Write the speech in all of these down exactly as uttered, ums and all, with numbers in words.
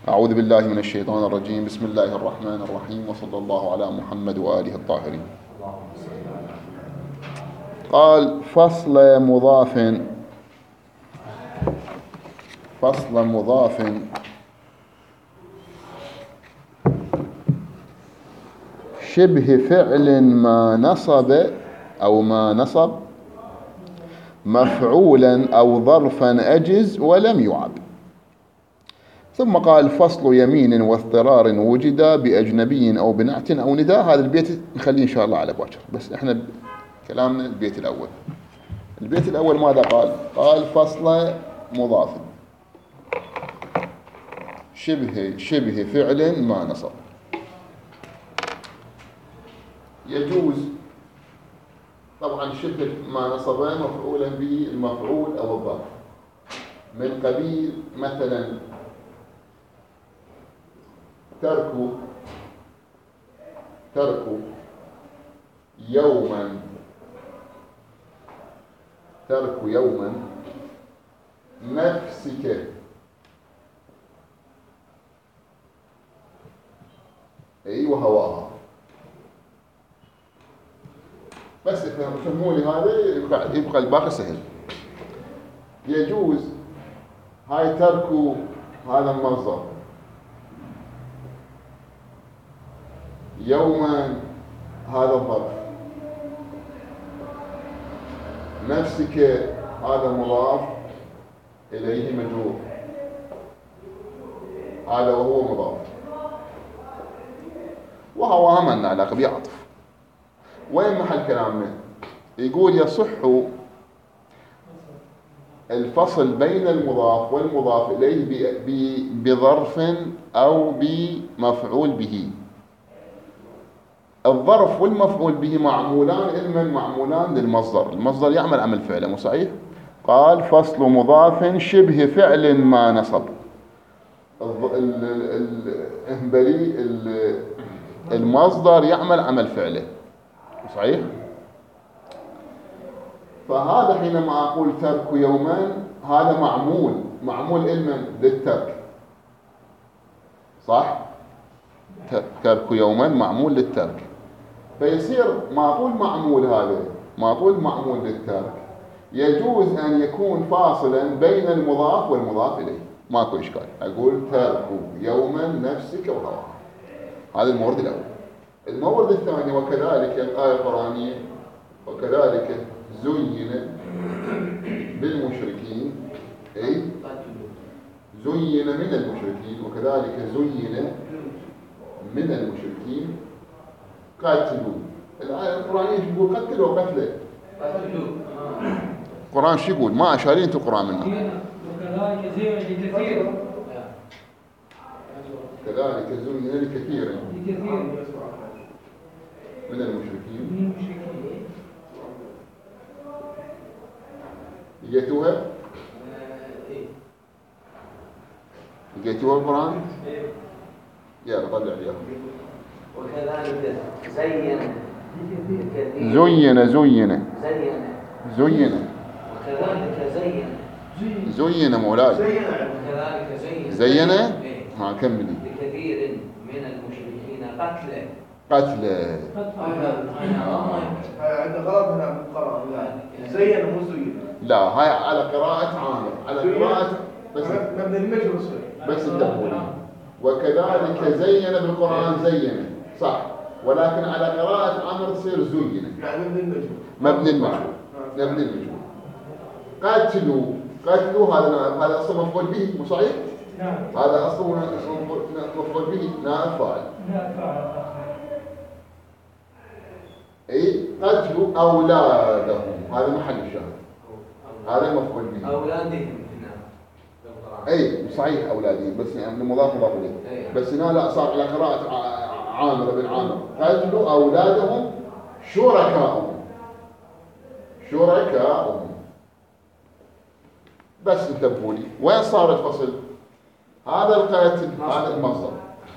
أعوذ بالله من الشيطان الرجيم. بسم الله الرحمن الرحيم، وصلى الله على محمد وآله الطاهرين. قال فصل مضاف فصل مضاف شبه فعل ما نصب أو ما نصب مفعولا أو ظرفا أجز ولم يعب. ثم قال فصل يمين واضطرار وجد بأجنبي أو بنعت أو نداء. هذا البيت نخليه إن شاء الله على باكر، بس إحنا كلامنا البيت الأول. البيت الأول ماذا قال؟ قال فصل مضاف شبه شبه فعل ما نصب. يجوز طبعا شبه ما نصب مفعولا به المفعول أو الظرف، من قبيل مثلا ترك ترك يوما ترك يوما نفسك أي وهواها. بس فهموا لي هذا يبقى, يبقى الباقي سهل. يجوز هاي ترك هذا المصدر، يوما هذا الظرف، نفسك هذا مضاف إليه مجرور، هذا وهو مضاف، وهو من علاقة بيعطف. وين محل كلامنا؟ يقول يصح الفصل بين المضاف والمضاف إليه بظرف أو بمفعول به. الظرف والمفعول به معمولان لمن؟ معمولان للمصدر. المصدر يعمل عمل فعله، مو صحيح؟ قال فصل مضاف شبه فعل ما نصب. المصدر يعمل عمل فعله، صحيح؟ فهذا حينما أقول ترك يوما هذا معمول معمول لمن؟ للترك، صح؟ ترك يوما معمول للترك، فيصير معقول معمول هذا معقول معمول للترك يجوز أن يكون فاصلا بين المضاف والمضاف إليه، ماكو إشكال. أقول ترك يوما نفسك وهواها. هذا المورد الأول. المورد الثاني وكذلك الآية القرآنية وكذلك زين بالمشركين أي زين من المشركين وكذلك زين من المشركين قاتلوا. الآية القرآنية تقول قتلوا قتله. القرآن شو يقول؟ ما أشارين أنت القرآن منه. وكذلك زين لكثير كذلك زين لكثير لكثير من المشركين من المشركين. لقيتوها؟ لقيتوها القرآن؟ يلا طلع لي. وكذلك زين زين زين زين زين وكذلك زين زين مولاي وكذلك زين زين. إيه. ها كملي. لكثير من المشركين قتله قتله. عندنا غلط هنا بالقراءة. زين مو زين. لا هاي على قراءة عامر، على قراءة بس مبني المجهول صحيح. بس انتبهوا. وكذلك زين بالقرآن زين صح، ولكن على قراءة عامر تصير زين. يعني مبني المجهول. مبني المجهول. مبني المجهول. قتلوا قتلوا هذا هذا اصلا مفعول به، مو صحيح؟ نعم. هذا اصلا مفعول به نائب فاعل. لا فعل. اي قتلوا اولادهم، هذا محل الشاهد، هذا المفعول به. أولادهم هنا بالقرآن. اي صحيح اولادهم، بس يعني مضاف مضاف اليه. بس هنا لا صار على قراءة عامر بن عامر قتلوا اولادهم شركاءهم شركاءهم. بس انتبهوا لي وين صار الفصل؟ هذا القتل هذا المصدر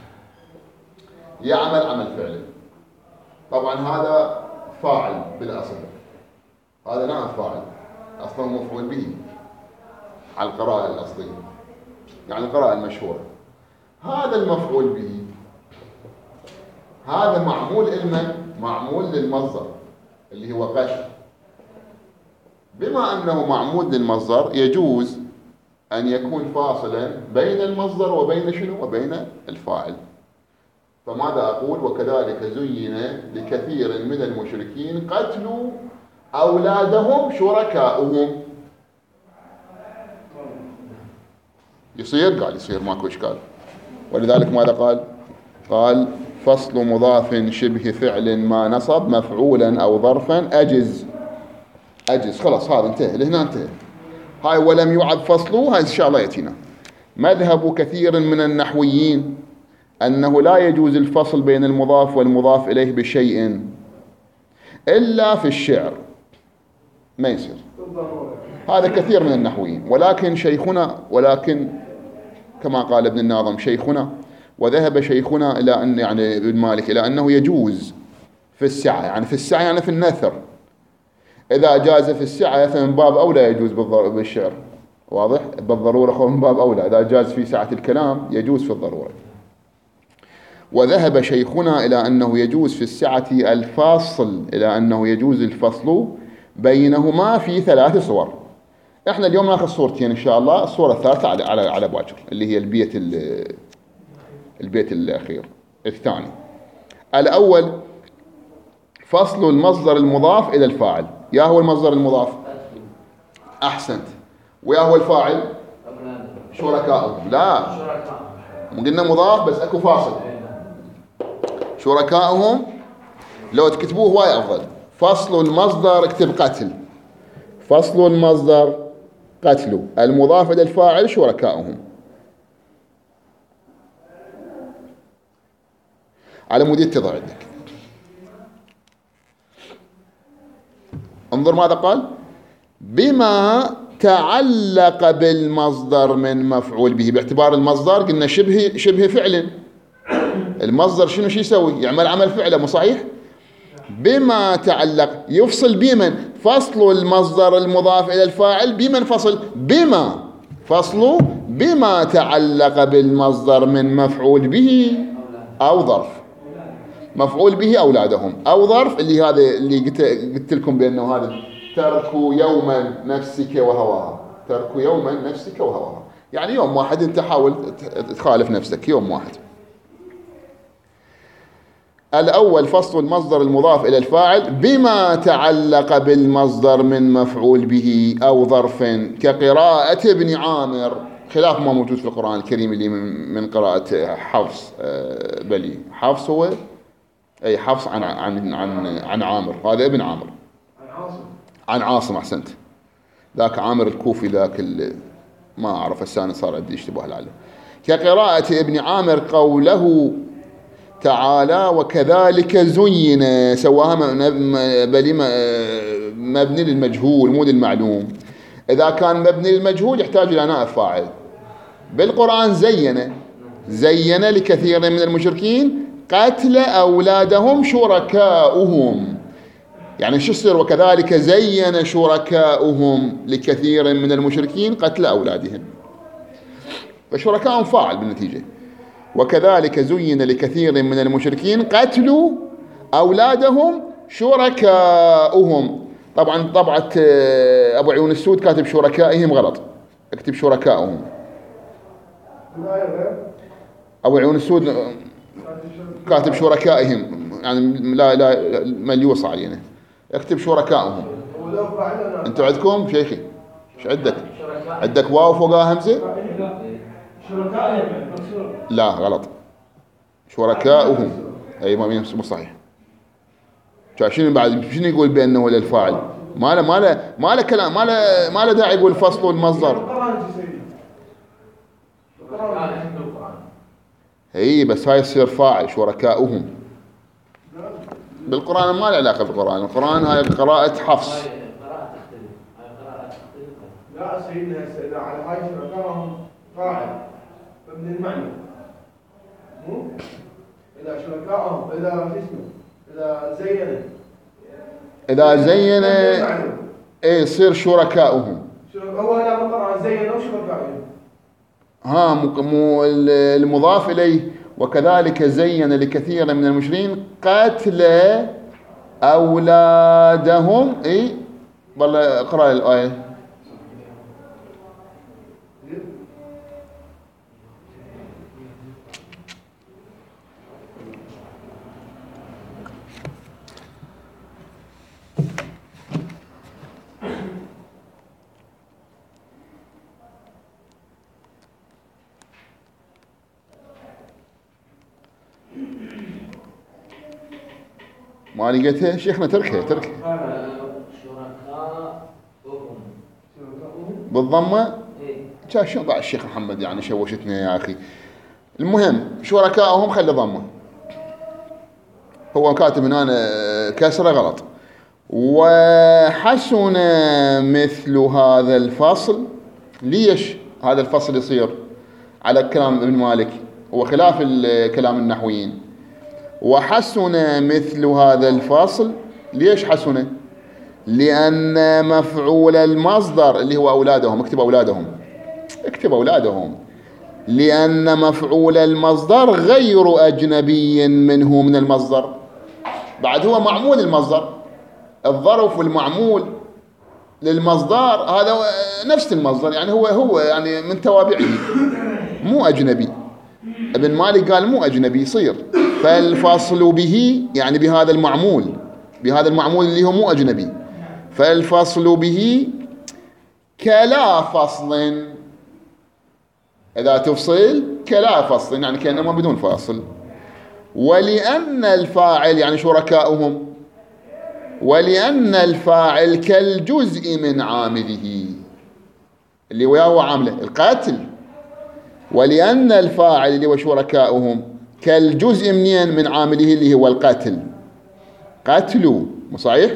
يعمل عمل فعله، طبعا هذا فاعل بالاصل، هذا نعم فاعل اصلا مفعول به على القراءة الاصلية، يعني القراءة المشهورة. هذا المفعول به هذا معمول لمن؟ معمول للمصدر اللي هو قتل. بما أنه معمول للمصدر يجوز أن يكون فاصلا بين المصدر وبين شنو؟ وبين الفاعل. فماذا أقول؟ وكذلك زين لكثير من المشركين قتلوا أولادهم شركاؤهم. يصير؟ قال يصير، ماكو إشكال. ولذلك ماذا قال؟ قال فصل مضاف شبه فعل ما نصب مفعولا أو ظرفا أجز. أجز خلاص، هذا انتهى، لهنا انتهى. هاي ولم يعد فصله، هاي إن شاء الله يأتينا. مذهب كثير من النحويين أنه لا يجوز الفصل بين المضاف والمضاف إليه بشيء إلا في الشعر، ما يصير. هذا كثير من النحويين. ولكن شيخنا ولكن كما قال ابن الناظم شيخنا وذهب شيخنا إلى أن يعني ابن مالك إلى أنه يجوز في السعة، يعني في السعة يعني في النثر. إذا جاز في السعة فمن باب أولى يجوز بالشعر، واضح؟ بالضرورة من باب أولى. إذا جاز في سعة الكلام يجوز في الضرورة. وذهب شيخنا إلى أنه يجوز في السعة الفاصل، إلى أنه يجوز الفصل بينهما في ثلاث صور. إحنا اليوم ناخذ صورتين إن شاء الله. الصورة الثالثة على على على باكر اللي هي البيت البيت الأخير الثاني. الأول فصل المصدر المضاف إلى الفاعل. يا هو المصدر المضاف؟ أحسنت. ويا هو الفاعل؟ شركاؤهم. لا، قلنا مضاف بس أكو فاصل. شركاؤهم لو تكتبوه هواي أفضل. فصل المصدر اكتب قتل. فصل المصدر قتل، المضاف إلى الفاعل شركاؤهم. على مود يتضع عندك. انظر ماذا قال: بما تعلق بالمصدر من مفعول به. باعتبار المصدر قلنا شبه شبه فعل. المصدر شنو شو يسوي؟ يعمل عمل فعله، مو صحيح؟ بما تعلق يفصل بمن؟ فصل المصدر المضاف إلى الفاعل بمن فصل؟ بما فصل بما تعلق بالمصدر من مفعول به أو ظرف. مفعول به أولادهم أو ظرف، اللي هذا اللي قلت, قلت لكم بأنه هذا تركوا يوما نفسك وهواها. تركوا يوما نفسك وهواها، يعني يوم واحد انت حاول تخالف نفسك، يوم واحد. الأول فصل المصدر المضاف إلى الفاعل بما تعلق بالمصدر من مفعول به أو ظرف، كقراءة ابن عامر، خلاف ما موجود في القرآن الكريم اللي من قراءة حفص. بلي حفص هو أي حفص عن عن عن عن عامر، هذا ابن عامر. عن عاصم. عن عاصم، أحسنت. ذاك عامر الكوفي، ذاك ما أعرف السنة صار عندي اشتباه لعله. كقراءة ابن عامر قوله تعالى وكذلك زين، سواها بلي مبني للمجهول مو للمعلوم. إذا كان مبني للمجهول يحتاج إلى نائب فاعل. بالقرآن زين زين لكثير من المشركين قتل أولادهم شركاؤهم. يعني شو يصير؟ وكذلك زين شركاؤهم لكثير من المشركين قتل أولادهم، فشركاؤهم فاعل بالنتيجة. وكذلك زين لكثير من المشركين قتلوا أولادهم شركاؤهم. طبعا طبعة أبو عيون السود كاتب شركائهم غلط، اكتب شركاؤهم. أبو عيون السود كاتب شركائهم، يعني لا لا مليوص علينا، اكتب شركاؤهم. انتوا عندكم شيخي ايش عندك؟ عندك واو فوقها همزة؟ لا غلط، شركاؤهم. اي ما مو صحيح. شنو بعد شنو يقول بانه للفاعل؟ ما له ما له ما له كلام، ما له ما له داعي يقول فصل المصدر. اي بس هاي يصير فاعل شركاؤهم. بالقرآن ما له علاقة بالقرآن، القرآن هاي قراءة حفص. لا سيدنا إذا على هاي شركاءهم فاعل من المعنى، مو إذا شركاءهم إذا اسمه إذا زين إذا زين إيه يصير شركاؤهم. هو هنا بالقرآن زين أو شركاؤهم؟ ها مو المضاف إليه وكذلك زين لكثير من المشركين قتل أولادهم. إي والله اقرأ الآية. ما لقيتها شيخنا تركها تركها شركاؤهم. بالضمة. إيه. كان شو ضاع الشيخ محمد يعني شوشتنا يا أخي. المهم شركائهم خلي ضمه، هو كاتب هنا كسرة غلط. وحسن مثل هذا الفصل. ليش هذا الفصل يصير على كلام ابن مالك؟ هو خلاف كلام النحويين. وحسن مثل هذا الفصل. ليش حسن؟ لأن مفعول المصدر اللي هو أولادهم، اكتب أولادهم اكتب أولادهم لأن مفعول المصدر غير أجنبي منه من المصدر. بعد هو معمول المصدر، الظرف والمعمول للمصدر هذا نفس المصدر، يعني هو هو يعني من توابعه، مو أجنبي. ابن مالك قال مو أجنبي يصير. فالفصل به يعني بهذا المعمول، بهذا المعمول اللي هو مو أجنبي. فالفصل به كلا فصل، إذا تفصل كلا فصل يعني كأنما بدون فاصل. ولأن الفاعل يعني شركائهم، ولأن الفاعل كالجزء من عامله اللي وياه عامله القاتل. ولأن الفاعل اللي هو شركائهم كالجزء منين من عامله اللي هو القاتل، قاتلوا مو صحيح؟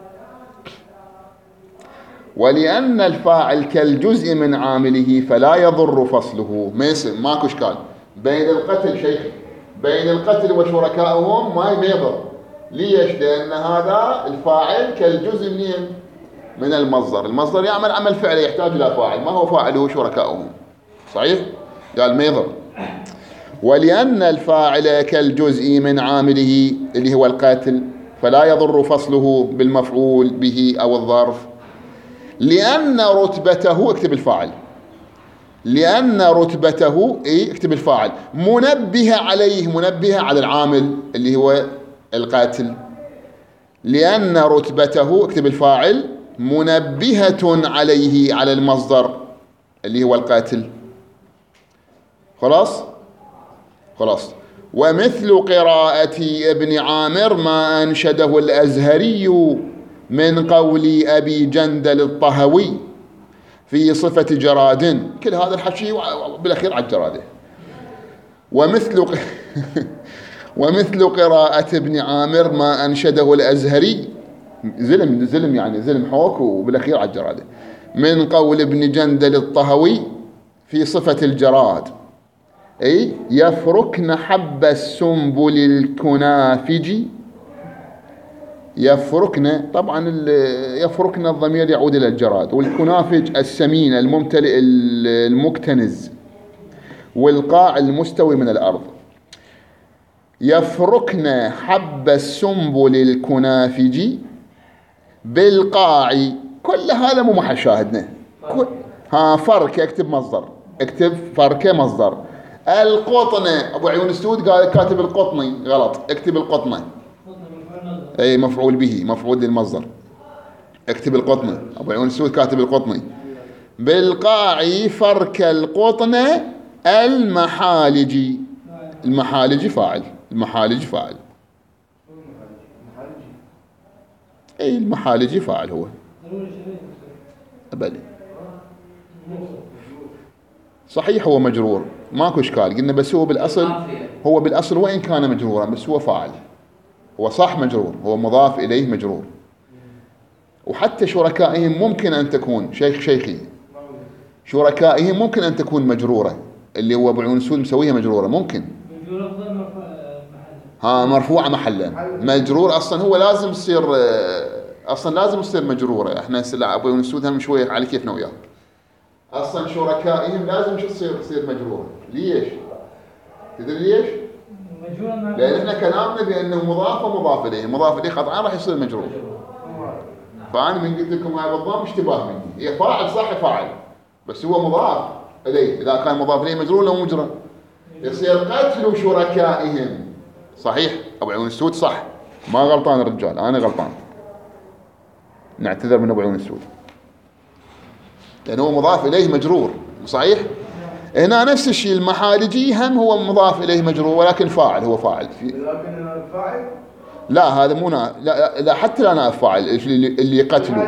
ولأن الفاعل كالجزء من عامله فلا يضر فصله. ما يسم ماكو اشكال بين القتل شيخي، بين القتل وشركائهم ما يضر. ليش؟ لأن هذا الفاعل كالجزء منين من المصدر. المصدر يعمل عمل فعلي يحتاج إلى فاعل، ما هو فاعله شركائهم، صحيح؟ قال ما يضر. ولأن الفاعل كالجزء من عامله اللي هو القاتل فلا يضر فصله بالمفعول به أو الظرف. لأن رتبته، اكتب الفاعل، لأن رتبته اي اكتب الفاعل منبه عليه، منبه على العامل اللي هو القاتل. لأن رتبته اكتب الفاعل منبهة عليه على المصدر اللي هو القاتل. خلاص خلاص. ومثل قراءة ابن عامر ما أنشده الأزهري من قول أبي جندل الطهوي في صفة جراد. كل هذا الحكي بالأخير على الجرادة. ومثل ومثل قراءة ابن عامر ما أنشده الأزهري، زلم زلم يعني زلم حوك وبالأخير على الجرادة، من قول ابن جندل الطهوي في صفة الجراد. أي يفركن حب السنبل الكنافج. يفركن طبعا يفركن الضمير يعود إلى الجراد، والكنافج السمين الممتلئ المكتنز والقاع المستوي من الأرض. يفركن حب السنبل الكنافج بالقاع. كل هذا مو محل شاهدنا. ها فرك اكتب مصدر، اكتب فركه مصدر. القطنة أبو عيون السود قال كاتب القطني غلط، اكتب القطنة. أي مفعول به، مفعول للمصدر، اكتب القطنة. أبو عيون السود كاتب القطني. بالقاع فرك القطنة المحالجي. المحالجي فاعل، المحالجي فاعل. أي المحالجي فاعل هو أبدا. صحيح هو مجرور ماكو اشكال، قلنا بس هو بالاصل هو بالاصل وان كان مجرورا بس هو فاعل، هو صح مجرور، هو مضاف اليه مجرور. وحتى شركائهم ممكن ان تكون شيخ شيخي شركائهم ممكن ان تكون مجروره، اللي هو ابو عيون السود مسويها مجروره ممكن. ها مرفوعه محلا. مجرور اصلا هو لازم يصير اصلا لازم يصير مجروره. احنا ابو عيون السود هم شويه على كيفنا وياه. اصلا شركائهم لازم شو تصير تصير مجروره. ليش؟ تدري ليش؟ مجهول مع لان احنا كلامنا بانه مضاف ومضاف اليه، مضاف اليه قطعا راح يصير مجرور. فانا من قلت لكم هاي بالضم اشتباه مني، هي فاعل صح فاعل بس هو مضاف اليه، اذا كان مضاف اليه مجرور لو مجرى يصير قتل شركائهم. صحيح ابو عيون السود صح، ما غلطان الرجال، انا غلطان، نعتذر من ابو عيون السود لانه هو مضاف اليه مجرور. صحيح. هنا نفس الشيء المحالجي هم هو مضاف اليه مجرور ولكن فاعل، هو فاعل في... لكن الفاعل لا هذا مو نا... لا, لا حتى لا نائب فاعل اللي, اللي قتلوا.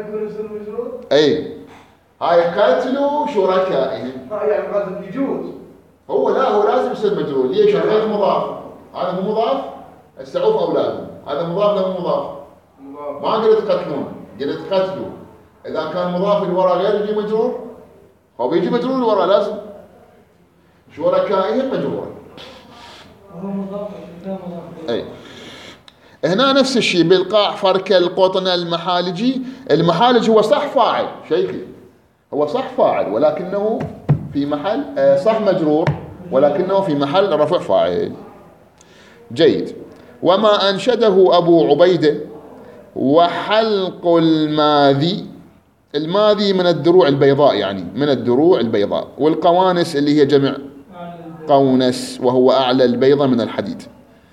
اي هاي قتلوا شركائهم. يعني قصدك يجوز. هو لا هو لازم يصير مجرور. ليش؟ غير مضاف. هذا مو مضاف السعوف اولادهم، هذا مضاف لا مو مضاف. ما قلت قتلون، قلت قتلوا. اذا كان مضاف اللي ورا غير يجي مجرور، هو بيجي مجرور اللي ورا لازم. شركائهم مجرور. وهو مضاف لا مضاف. اي هنا نفس الشيء بالقاع فرك القطن المحالجي. المحالج هو صح فاعل شيخي، هو صح فاعل ولكنه في محل صح مجرور ولكنه في محل رفع فاعل. جيد. وما أنشده أبو عبيدة وحلق الماذي. الماذي من الدروع البيضاء، يعني من الدروع البيضاء، والقوانس اللي هي جمع قونس وهو أعلى البيضة من الحديد.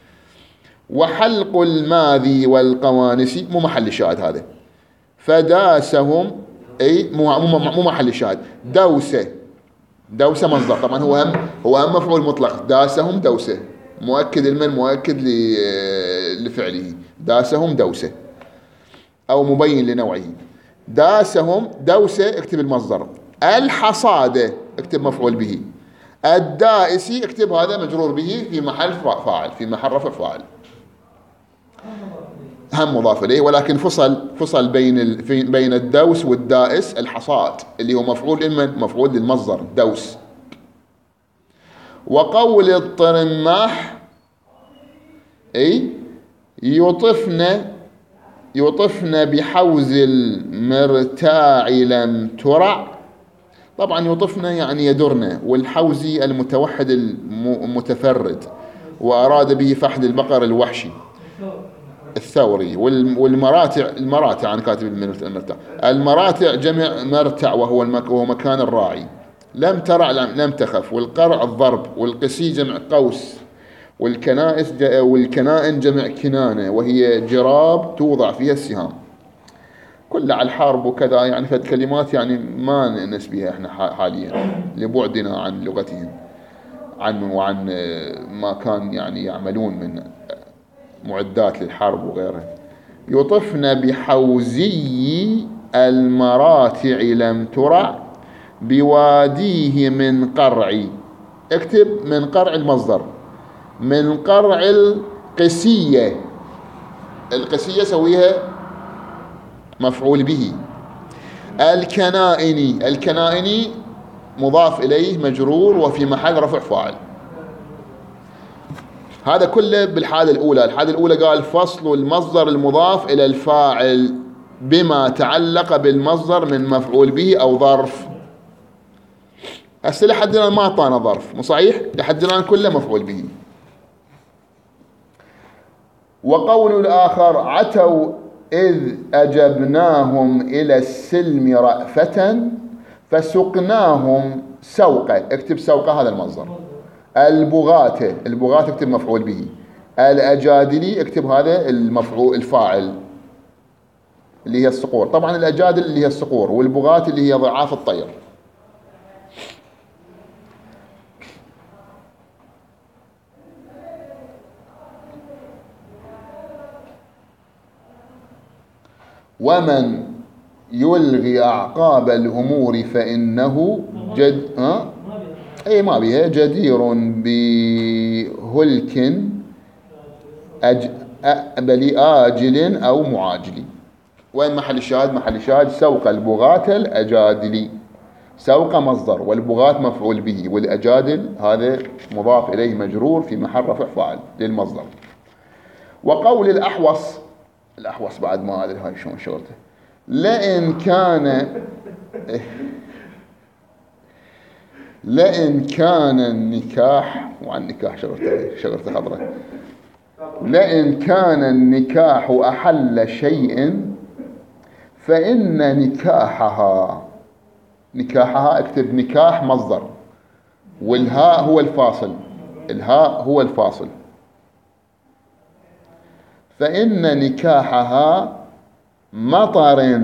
وحلق الماذي والقوانس مو محل الشاهد هذا. فداسهم أي مو مو محل الشاهد. دوسة، دوسة مصدر طبعا، هو هم هو هم مفعول مطلق. داسهم دوسة مؤكد المن مؤكد لفعله. داسهم دوسة أو مبين لنوعه. داسهم دوسة اكتب المصدر. الحصادة اكتب مفعول به. الدائسي اكتب هذا مجرور به في محل فاعل، في محل رفع فاعل، هم مضاف إليه ولكن فصل فصل بين ال... بين الدوس والدائس. الحصاد اللي هو مفعول لمن؟ مفعول للمصدر دوس. وقول الطرماح أي يطفن يطفن بحوز المرتاع لم ترع. طبعا يطفن يعني يدرن، والحوزي المتوحد المتفرد، وأراد به فحد البقر الوحشي الثوري. والمراتع المراتع عن كاتب المرتع. المراتع جمع مرتع وهو المك وهو مكان الراعي. لم ترع لم تخف. والقرع الضرب. والقسي جمع قوس. والكنائس والكنائن جمع كنانة وهي جراب توضع فيها السهام. كل على الحرب وكذا يعني فد كلمات يعني ما نسبيها احنا حاليا لبعدنا عن لغتهم عن وعن ما كان يعني يعملون من معدات للحرب وغيرها. يطفن بحوزي المراتع لم ترع بواديه من قرع. اكتب من قرع المصدر. من قرع القسية. القسية سويها مفعول به. الكنائني. الكنائني مضاف إليه مجرور وفي محل رفع فاعل. هذا كله بالحالة الأولى. الحالة الأولى قال فصل المصدر المضاف إلى الفاعل بما تعلق بالمصدر من مفعول به أو ظرف. هسه لحد الآن ما أعطانا ظرف، مو صحيح؟ لحد الآن كله مفعول به. وقول الآخر عتوا إذ أجبناهم إلى السلم رأفة فسقناهم سوقة. اكتب سوقة هذا المصدر. البغاة. البغاة اكتب مفعول به. الأجادلي اكتب هذا المفعول الفاعل اللي هي الصقور. طبعا الأجادل اللي هي الصقور، والبغاة اللي هي ضعاف الطير. ومن يلغي أعقاب الأمور فإنه جد ها أي ما بها جدير بهلك أج... بل آجل أو معاجل. وين محل الشاهد؟ محل الشاهد سوق البغاة الأجادلي. سوق مصدر والبغاة مفعول به والأجادل هذا مضاف إليه مجرور في محل رفع فاعل للمصدر. وقول الأحوص. الأحوص بعد ما أدري هاي شلون شغلته. لئن كان لئن كان النكاح، وعن النكاح شغلته شغلته خضراء، لئن كان النكاح أحل شيء فإن نكاحها، نكاحها اكتب نكاح مصدر، والهاء هو الفاصل، الهاء هو الفاصل، فإن نكاحها مطر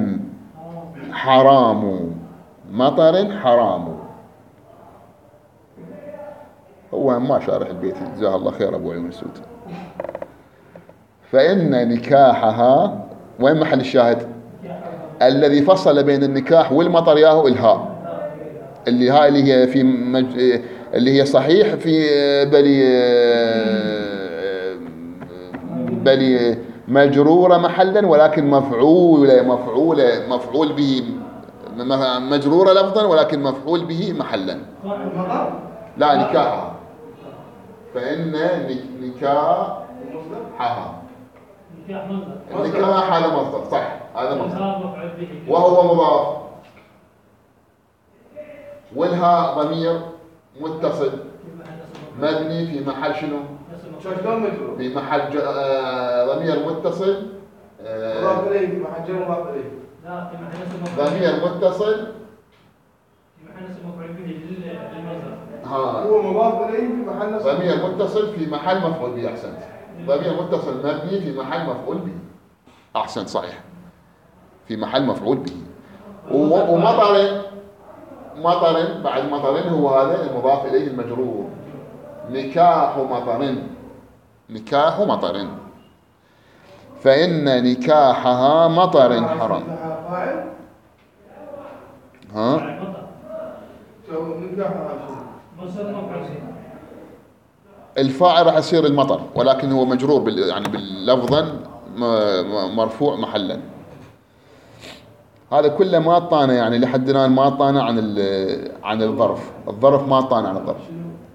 حرام، مطر حرام. هو ما شارح البيت جزاه الله خير أبو علي مسعود. فإن نكاحها، وين محل الشاهد؟ الذي فصل بين النكاح والمطر ياهو الهاء، اللي هاء اللي هي في مج... اللي هي صحيح في بلي بلي مجرورة محلا ولكن مفعولة مفعولة مفعول به، مجرورة لفظا ولكن مفعول به محلا. لا نكاحها، فإن نكاحها، النكاح هذا مصدر صح، هذا مصدر وهو مضاف، والهاء ضمير متصل مبني في محل شنو؟ في محل آه ضمير متصل مضاف إليه في محل جر مضاف إليه. لا في محل ضمير متصل في محل اسم مفعول به للمصدر. ها هو مضاف إليه في محل ضمير متصل في محل مفعول به. أحسنت. ضمير متصل مبني في محل مفعول به. أحسنت صحيح، في محل مفعول به. ومطر، مطر بعد مطر هو هذا المضاف إليه المجرور. نكاح مطر، نكاح مطر، فإن نكاحها مطر حرام. ها الفاعل راح يصير المطر، ولكن هو مجرور بال يعني باللفظا مرفوع محلا. هذا كله ما طانا يعني لحد الآن ما طانا عن عن الظرف، الظرف ما طانا عن الظرف.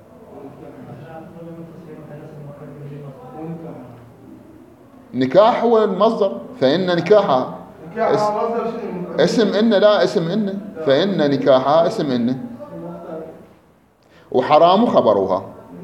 نكاح هو المصدر، فإن نكاحها اسم إن، لا اسم إن، فإن نكاحها اسم إن، وحرام خبرها،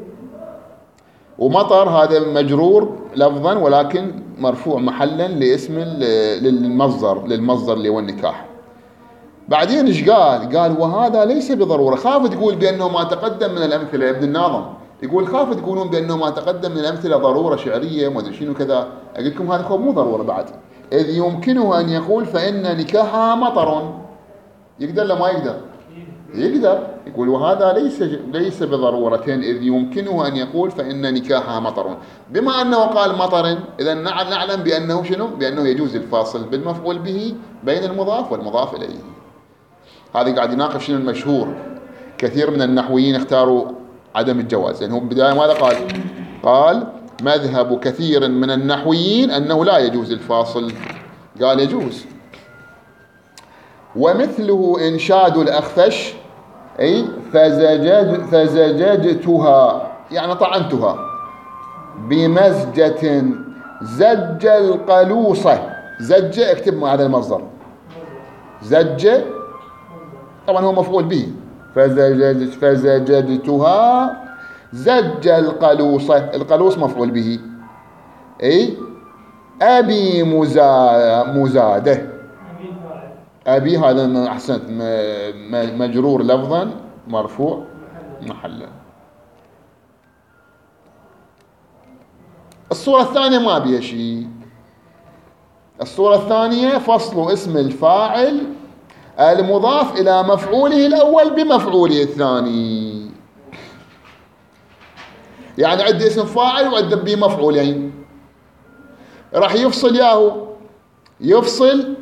ومطر هذا مجرور لفظا ولكن مرفوع محلا لاسم للمصدر، للمصدر اللي هو النكاح. بعدين ايش قال؟ قال وهذا ليس بضرورة. خاف تقول بأنه ما تقدم من الأمثلة، ابن الناظم يقول خاف تقولون بأنه ما تقدم من الأمثلة ضرورة شعرية ما أدري شنو كذا. أقول لكم هذا خب مو ضرورة بعد، إذ يمكنه أن يقول فإن نكاحها مطر. يقدر لا ما يقدر؟ يقدر. يقول وهذا ليس ليس بضرورة، إذ يمكنه أن يقول فإن نكاحها مطر. بما أنه قال مطر إذا نعلم بأنه شنو؟ بأنه يجوز الفاصل بالمفعول به بين المضاف والمضاف إليه. هذا قاعد يناقش شنو المشهور. كثير من النحويين اختاروا عدم الجواز، لأنه يعني بداية ماذا قال؟ قال مذهب كثير من النحويين أنه لا يجوز الفاصل، قال يجوز. ومثله إنشاد الأخفش، أي فزجج فزججتها يعني طعنتها بمزجة زج القلوصة. زج اكتب مع هذا المصدر، زج طبعا هو مفعول به، فزجج فزججتها زج القلوصة، القلوص مفعول به، أي أبي مزا مزاده، أبي هذا أحسنت مجرور لفظا مرفوع محلا. الصورة الثانية ما بيها شيء. الصورة الثانية فصل اسم الفاعل المضاف إلى مفعوله الأول بمفعوله الثاني. يعني عندي اسم فاعل وعندي به مفعولين، راح يفصل ياهو، يفصل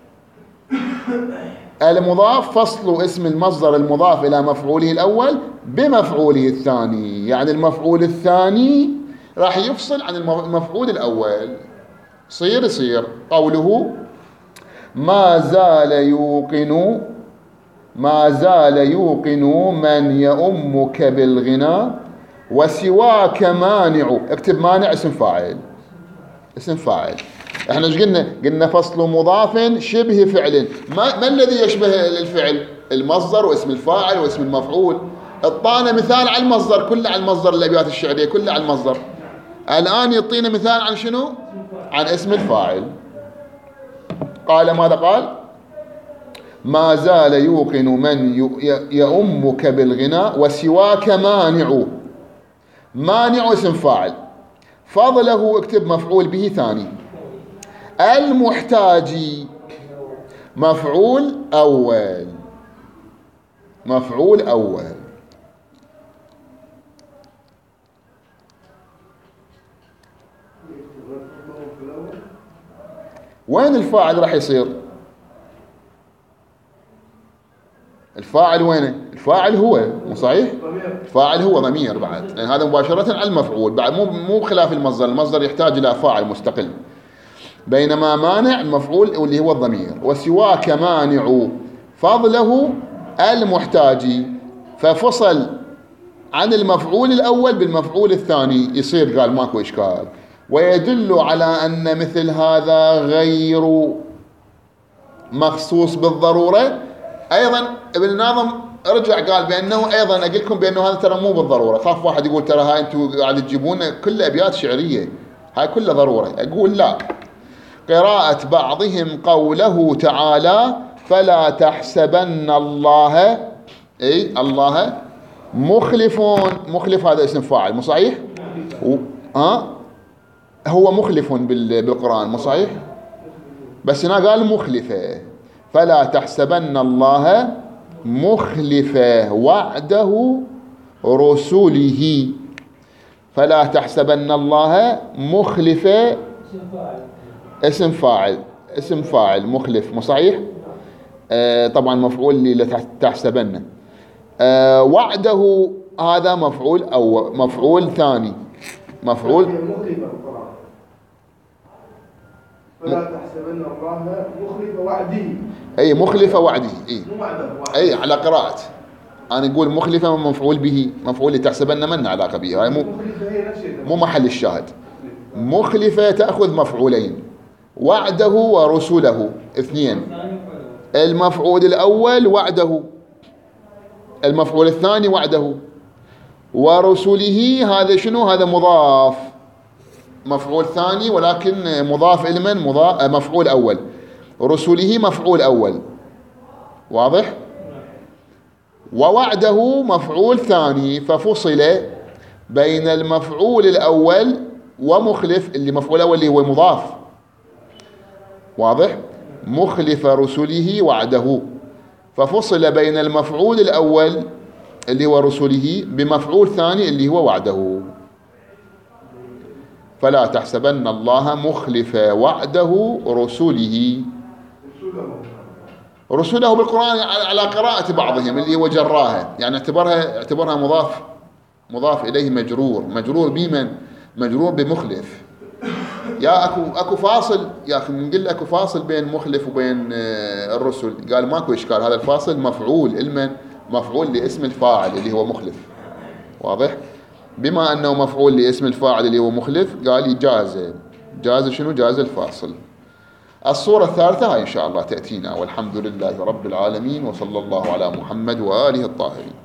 المضاف، فصل اسم المصدر المضاف إلى مفعوله الأول بمفعوله الثاني. يعني المفعول الثاني راح يفصل عن المفعول الأول. صير يصير قوله ما زال يوقن، ما زال يوقن من يؤمك بالغنى وسواك مانع. اكتب مانع اسم فاعل، اسم فاعل. احنا ايش قلنا؟ قلنا فصل مضاف شبه فعل. ما, ما الذي يشبه الفعل؟ المصدر واسم الفاعل واسم المفعول. اعطانا مثال على المصدر، كله على المصدر، الأبيات الشعرية كلها على المصدر. الآن يعطينا مثال عن شنو؟ عن اسم الفاعل. قال ماذا قال؟ ما زال يوقن من يؤمك بالغناء وسواك مانع. مانع اسم فاعل، فضله اكتب مفعول به ثاني. المحتاج مفعول أول، مفعول أول. وين الفاعل راح يصير؟ الفاعل وينه؟ الفاعل هو، مو صحيح؟ الفاعل هو ضمير بعد، لأن هذا مباشرة على المفعول بعد، مو مو خلاف المصدر، المصدر يحتاج إلى فاعل مستقل. بينما مانع المفعول اللي هو الضمير. وسواك مانع فضله المحتاج، ففصل عن المفعول الأول بالمفعول الثاني، يصير قال ماكو إشكال. ويدل على أن مثل هذا غير مخصوص بالضرورة. أيضا ابن الناظم رجع قال بأنه أيضا أقول لكم بأنه هذا ترى مو بالضرورة. خاف واحد يقول ترى هاي أنتم قاعد تجيبون كل أبيات شعرية، هاي كلها ضرورة. أقول لا، قراءة بعضهم قوله تعالى فلا تحسبن الله، أي الله مخلفون. مخلف هذا اسم فاعل، مو صحيح؟ ها هو مخلف بالقرآن، مو صحيح؟ بس هنا قال مخلفة. فلا تحسبن الله مخلفة وعده رسله. فلا تحسبن الله مخلفة اسم فاعل، اسم فاعل مخلف، مو صحيح؟ آه طبعا مفعول لي تحسبن. آه وعده هذا مفعول أو مفعول ثاني، مفعول مخلفة القرآن. فلا تحسبن الله مخلف وعده. أي مخلفة وعده، أي مو وعده، أي على قراءة. أنا أقول مخلفة مفعول به، مفعول لتحسبن من علاقة به، هاي مو مو محل الشاهد. مخلفة تأخذ مفعولين، وعده ورسله اثنين. المفعول الأول وعده، المفعول الثاني وعده. ورسله هذا شنو؟ هذا مضاف، مفعول ثاني ولكن مضاف إلى من؟ مضاف مفعول أول. رسله مفعول أول، واضح؟ ووعده مفعول ثاني، ففصل بين المفعول الأول ومخلف اللي مفعول أول اللي هو مضاف، واضح؟ مخلف رسله وعده، ففصل بين المفعول الأول اللي هو رسله بمفعول ثاني اللي هو وعده. فلا تحسبن الله مخلف وعده رسله. رسله بالقرآن على قراءة بعضهم اللي هو جراها، يعني اعتبرها اعتبرها مضاف، مضاف إليه مجرور، مجرور بمن؟ مجرور بمخلف. يا اكو اكو فاصل يا اخي، نقول اكو فاصل بين مخلف وبين الرسل، قال ماكو اشكال، هذا الفاصل مفعول المن؟ مفعول لاسم الفاعل اللي هو مخلف، واضح؟ بما انه مفعول لاسم الفاعل اللي هو مخلف قال جاز، جاز شنو؟ جاز الفاصل. الصورة الثالثة هاي ان شاء الله تأتينا، والحمد لله رب العالمين، وصلى الله على محمد وآله الطاهرين.